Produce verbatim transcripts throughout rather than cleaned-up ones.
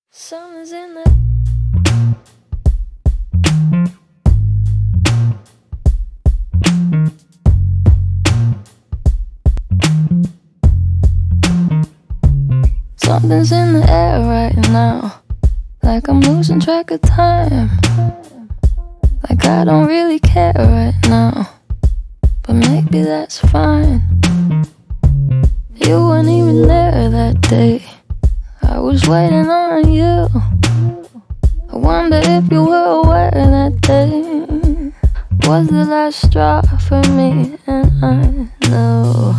Something's in the Something's in the air right now, like I'm losing track of time. Like I don't really care right now, but maybe that's fine. You weren't even there that day, I was waiting on you. I wonder if you were aware that day was the last straw for me. And I know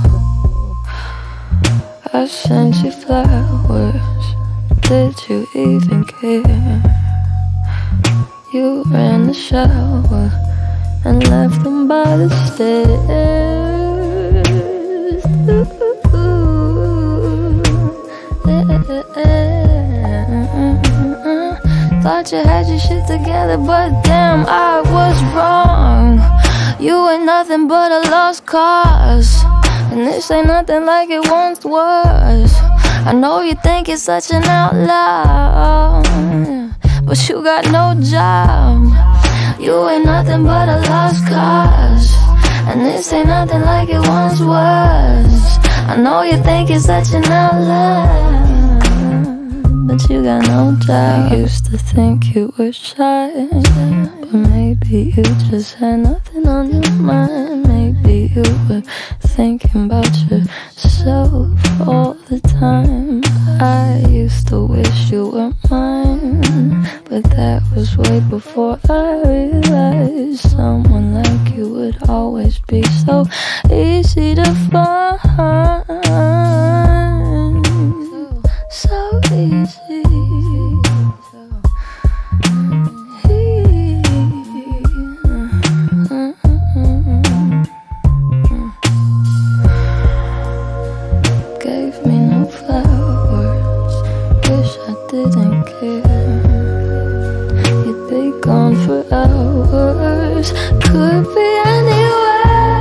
I sent you flowers, did you even care? You ran the shower and left them by the stairs. Ooh, yeah. Thought you had your shit together, but damn, I was wrong. You ain't nothing but a lost cause, and this ain't nothing like it once was. I know you think you're such an outlaw, but you got no job. You ain't nothing but a lost cause, and this ain't nothing like it once was. I know you think you're such an outlaw, but you got no job. I used to think you were shy, but maybe you just had nothing on your mind. Maybe you were thinking about yourself all the time. I used to wish you were mine, but that was way before I realized someone like you would always be so easy to find. So easy. Gave me no flowers, wish I didn't care. You'd be gone for hours, could be anywhere.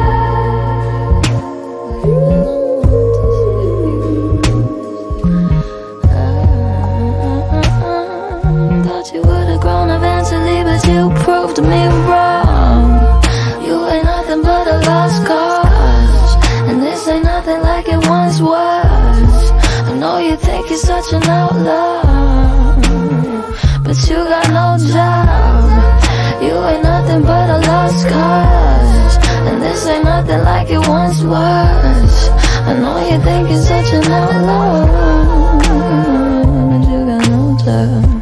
Thought you would've grown eventually, but you proved me wrong. You ain't nothing but a lost cause, and this ain't nothing like it once was. I know you think you're such an outlaw, but you got no job. You ain't nothing but a lost cause, and this ain't nothing like it once was. I know you think you're such an outlaw, but you got no job.